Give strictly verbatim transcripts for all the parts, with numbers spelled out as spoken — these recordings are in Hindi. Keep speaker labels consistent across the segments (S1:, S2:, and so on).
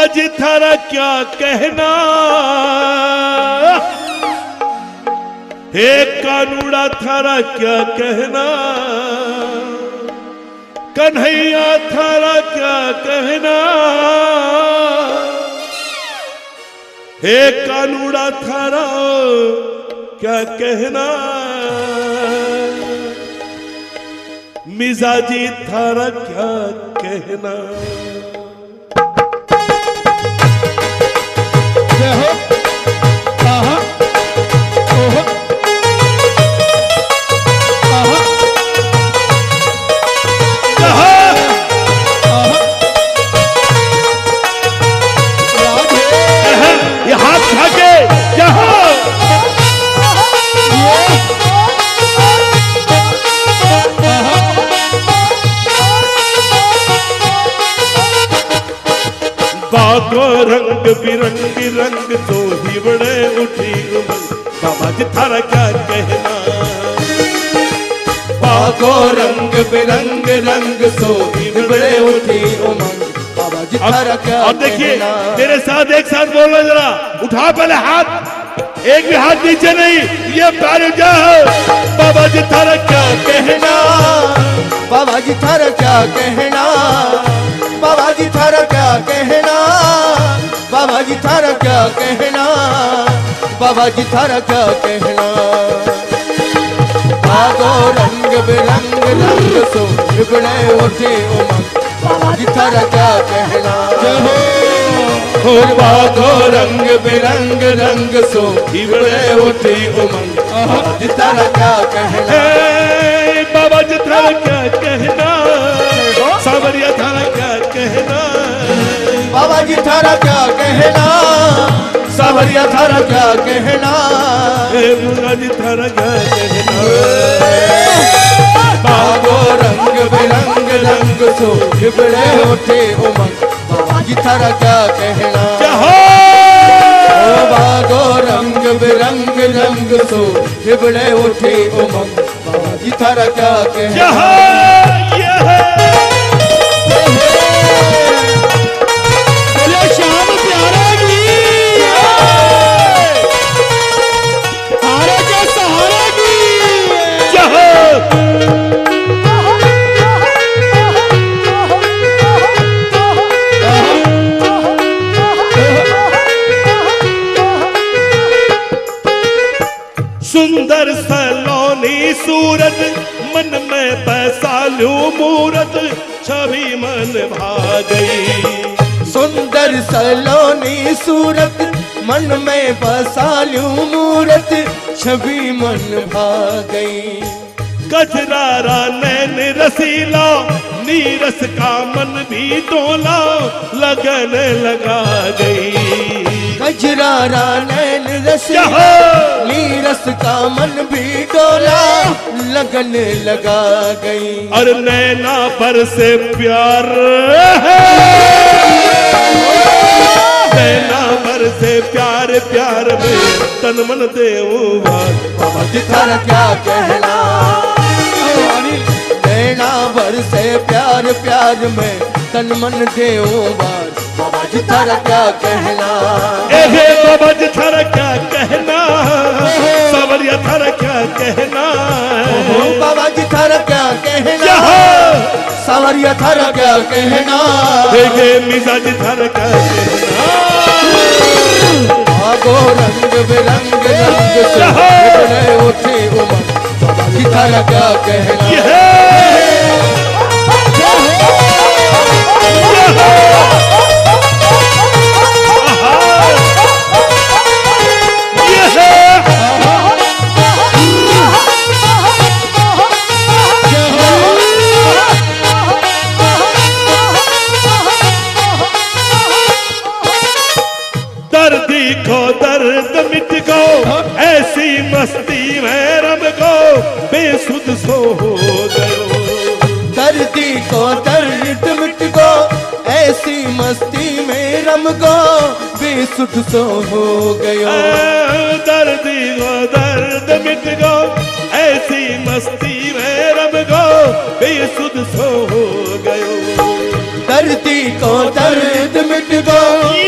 S1: जी थारा क्या कहना, हे कानूड़ा थारा क्या कहना, कन्हैया थारा क्या कहना, हे कानूड़ा थारा क्या कहना, मिजाजी थारा क्या कहना। बागो रंग बिरंग रंग तो ही बड़े उठी उमंग, बाबा जी थारा क्या कहना।
S2: बागो रंग बिरंग रंग तो ही बड़े उठी उमंग, बाबा जी थारा क्या कहना।
S1: और देखिए मेरे साथ एक साथ बोलो जरा, उठा पहले हाथ, एक भी हाथ नीचे नहीं, ये पैर जा। बाबा जी थारा क्या कहना,
S2: बाबा जी थारा क्या कहना, बाबा जी थारा क्या कहना, बाबा जी थारा क्या कहना, बाबा जी थारा क्या कहना। बागो रंग बिरंग रंग सो बिगड़े उठे उमंग, बाबा जी थारा क्या कहना। बागो रंग बिरंग रंग सो बिगड़े उठे उमंग, बाबा जी थारा क्या कहना।
S1: बाबा जी थारा क्या कहना, सावरिया थारा क्या कहना,
S2: बाबा जी थारा क्या कहना, सावरिया थारा क्या कहना,
S1: मुन्ना जी थारा क्या कहना।
S2: बागो रंग बिरंग रंग सो बिगड़े उठे उमंग, बाबा जी थारा क्या कहना। बागो रंग बिरंग रंग सो बिगड़े उठे उमंग, बाबा जी थारा क्या कहना।
S1: सुंदर सलोनी सूरत मन में पैसालू मूरत, छवि मन भा गई।
S2: सुंदर सलोनी सूरत मन में बसालू मूरत, छवि मन भा गई।
S1: गजरारा नैन रसीला, नीरस का मन भी डोला, लगन लगा गई।
S2: गजरारा नैन रसीला, नीरस का मन भी डोला, लगन लगा गई।
S1: और नैना पर से प्यार है, नैना पर से प्यार प्यार में तन मन देऊं बार,
S2: बाबा जी थारा क्या कहना। नैना भर से प्यार प्यार में तन मन देऊं बार, बाबा जी थारा क्या कहना।
S1: ए बाबा जी थारा क्या कहना, सावरिया थारा क्या कहना,
S2: बाबा जी थारा क्या कहना, सावरिया थारा क्या कहना,
S1: मिजाजी थारा क्या कहना।
S2: बागो रंग बिरंग रंग से बिगड़े उठे उमंग, बाबा जी थारा क्या कहना।
S1: दर्दी को दर्द मिट गो, ऐसी मस्ती में रम गो, बेसुध सो हो गयो।
S2: दर्दी को दर्द मिट गो, ऐसी मस्ती में रम गो, बेसुध सो हो गयो।
S1: दर्दी को दर्द मिट गो, ऐसी मस्ती में रम गो, बेसुध सो हो गयो।
S2: दर्दी को दर्द मिट गो,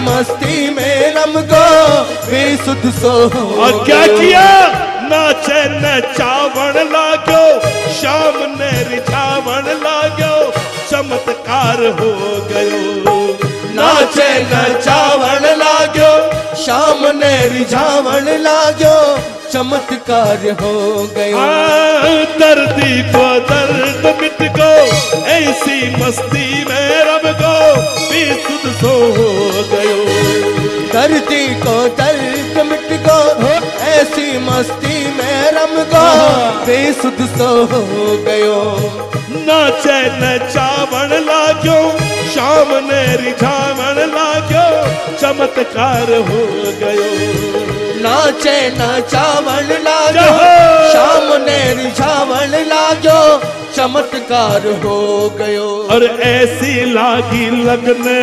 S2: मस्ती में रम गो बेसुध सो हो
S1: और क्या
S2: गयो।
S1: किया? नाचे नचावण लागो, शाम ने रिझावण लागो, चमत्कार हो गयो।
S2: नाचे नचावण लाग्यो, शाम ने रिझावण लाग्यो, चमत्कार हो गयो।
S1: आ, दर्दी को दर्द मिट गो, ऐसी मस्ती में रम गो बेसुध सो हो गयो।
S2: दर्दी को दर्द मिट गो, ऐसी मस्ती में रम गो बेसुध सो हो गयो।
S1: नाचे नचावण लाग्यो, शाम ने रिझावण लाग्यो, चमत्कार हो गयो।
S2: नाचे नचावण लाग्यो, शाम ने रिझावण लाग्यो, चमत्कार हो गयो।
S1: और ऐसी लागी लगने,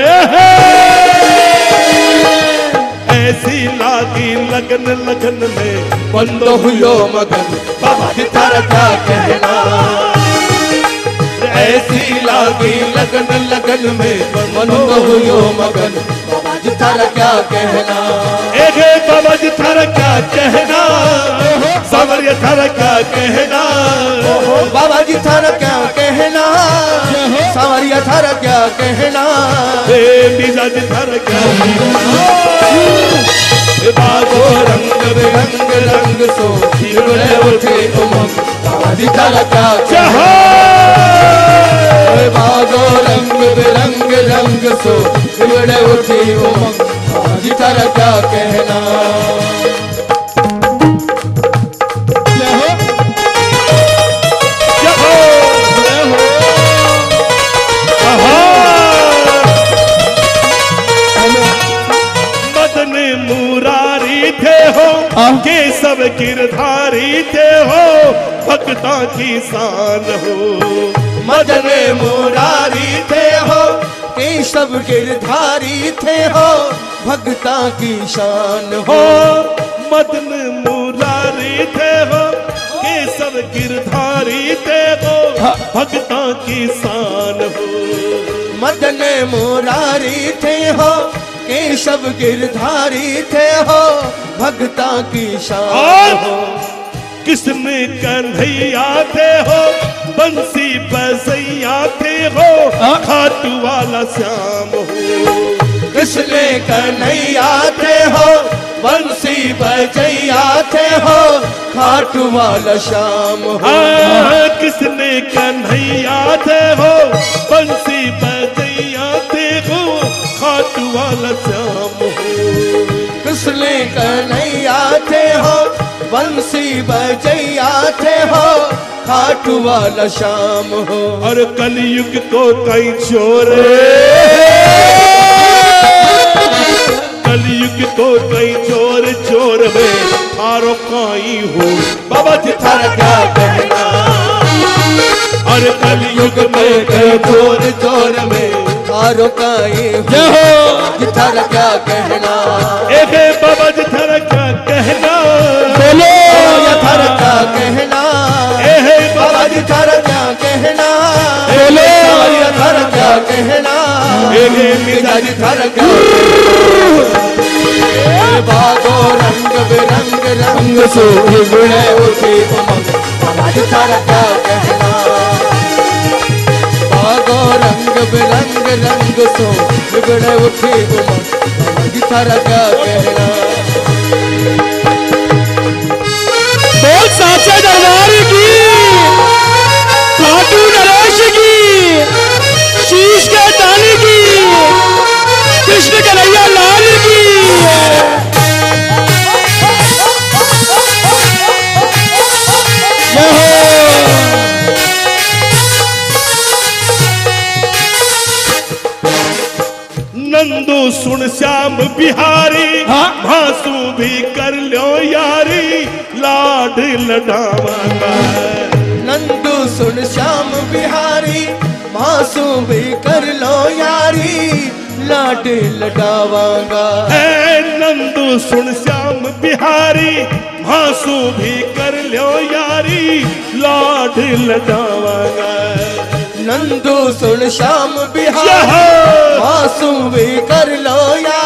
S1: ऐसी लागी लगन लगन में
S2: बंद हुयो मगन, बाबा जी थारा क्या कहना। ऐसी लागी लगन लगन में बंद हुयो मगन, बाबा जी थारा क्या कहना।
S1: एक बाबा जी थारा क्या कहना, सावरिया थारा क्या कहना,
S2: बाबा जी थारा क्या कहना, सावरिया थारा क्या कहना,
S1: ए बीजा जी थारा क्या कहना। ए बागो रंग
S2: रंग रंग सो हिरणे उठे उमंग, बाबा जी थारा क्या कहना। बागो रंग बिरंग रंग सो हिरणे उठे उमंग, बाबा जी थारा क्या कहना।
S1: के सब गिरधारी थे हो, भक्ता की शान हो।
S2: मदन मुरारी थे हो, के सब गिरधारी थे हो, भक्ता की शान हो।
S1: मदन मुरारी थे हो, के सब गिरधारी थे हो, भक्ता की शान हो।
S2: मदन मुरारी थे हो, के सब गिरधारी थे हो, भक्ता की शान हो।
S1: कृष्ण कन्हैया थे हो, बंसी बजैया थे हो, खाटू वाला श्याम हो।
S2: कृष्ण कन्हैया थे हो, बंसी बजैया थे हो, खाटू वाला श्याम हो।
S1: कृष्ण कन्हैया थे हो, बंसी बजैया थे हो, खाटू वाला श्याम हो।
S2: कृष्ण कन्हैया थे हो, बंसी बजैया थे हो, खाटू वाला श्याम हो।
S1: और कलयुग को कई छोरे, कलयुग को कई चोर चोर में थारो काई हो, बाबा जी थारा क्या कहना। और कलयुग में कई चोर चोर में
S2: थारो काई हो, थारा क्या कहना।
S1: एक बाबा जी थारा क्या कहना,
S2: बोलो थारा क्या कहना।
S1: ए
S2: बाबा जी थारा क्या कहना, बोलो थारा क्या कहना। मिर्जा जी थारा क्या बागो रंग बिरंग रंग सो हिगड़े उठी उमंग, बाबा जी थारा क्या कहना। बागो रंग बिरंग रंग सो हिगड़े उठी उमंग, बाबा जी थारा क्या कहना।
S3: बोल साचे दरबार की, खाटू नरेश की, शीश के दानी की, कृष्ण कन्हैया लाल की।
S1: नंदू सुन श्याम बिहारी, भांसू भी कर लो यारी, लाड लडावांगा।
S2: नंदू सुन श्याम बिहारी, भांसू भी कर लो यारी, लाड लडावांगा।
S1: ए नंदू सुन श्याम बिहारी, भांसू भी कर लो यारी, लाड लडावांगा।
S2: नंदू सुन श्याम बिहारी, भांसू भी कर लो यारी,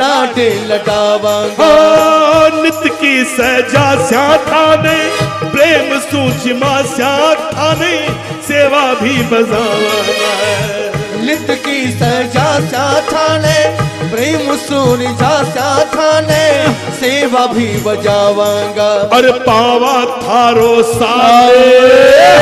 S2: लाडे लटावांगा
S1: हाँ, नित की सजा स्या थाने प्रेम सूक्ष्मा स्या थाने सेवा भी बजावांगा
S2: नित की सजा स्या थाने प्रेम सूर जा स्या थाने सेवा भी बजावांगा
S1: और पावा थारो सारे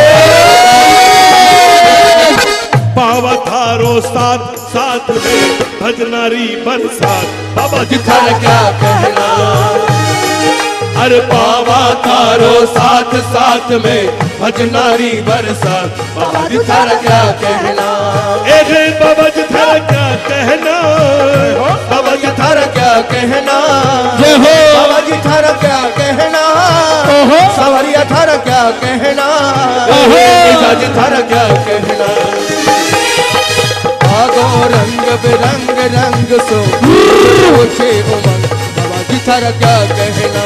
S1: पावा थारो साथ साथ में भजनारी बरसात बाबा जी
S2: थारा क्या कहना
S1: अरे
S2: बाबा थारो साथ साथ में भजनारी बरसात बाबा जी थारा क्या कहना
S1: एक बाबा जी थारा क्या कहना
S2: बाबा जी थारा क्या कहना
S3: जय हो
S2: बाबा जी थारा क्या कहना
S3: ओहो
S2: सवरिया थारा क्या कहना
S3: ओहो
S2: बाबा जी थारा क्या कहना आगो रंग बिरंग रंग सो उठे उमंग बाबा जी थारा क्या कहना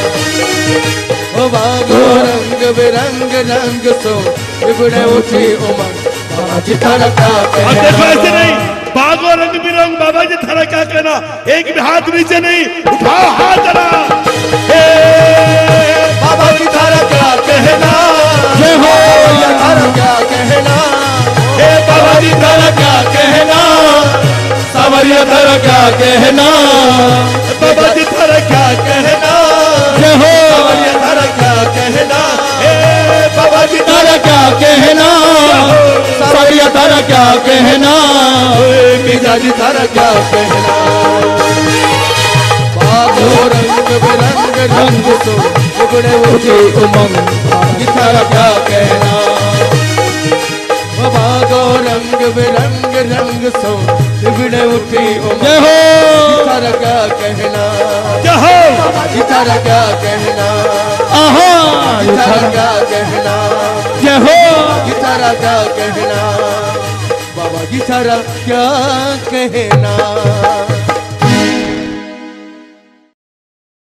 S2: ओ बागो रंग बिरंग रंग सो बिगड़े उठे उमंग बाबा जी थारा क्या
S1: और देखो
S2: कहना
S1: ऐसे नहीं बागो रंग बिरंग बाबा जी थारा क्या कहना एक भी हाथ नीचे नहीं उठाओ हाथ जरा हे
S2: बाबा जी थारा क्या कहना
S3: जय हो
S2: सवरिया थारा क्या कहना
S1: हे बाबा जी थारा
S2: क्या कहना सवरिया थारा क्या कहना
S1: बाबा जी थारा क्या कहना
S3: जय हो
S2: सवरिया थारा क्या कहना
S1: हे बाबा जी
S3: तारा क्या कहना सवरिया तारा क्या कहना
S2: मिजाज थारा क्या कहना बागो रंग बिरंग रंग सो उगड़े उठे उमंग बाबा जी थारा क्या कहना बागो रंग बिरंग रंग सो उगड़े उठे उमंग
S3: जय हो
S2: थारा क्या कहना
S1: जय हो
S2: बाबा जी थारा क्या कहना
S3: आहा
S2: थारा क्या कहना
S3: जय हो
S2: जी थारा क्या कहना बाबा जी थारा क्या कहना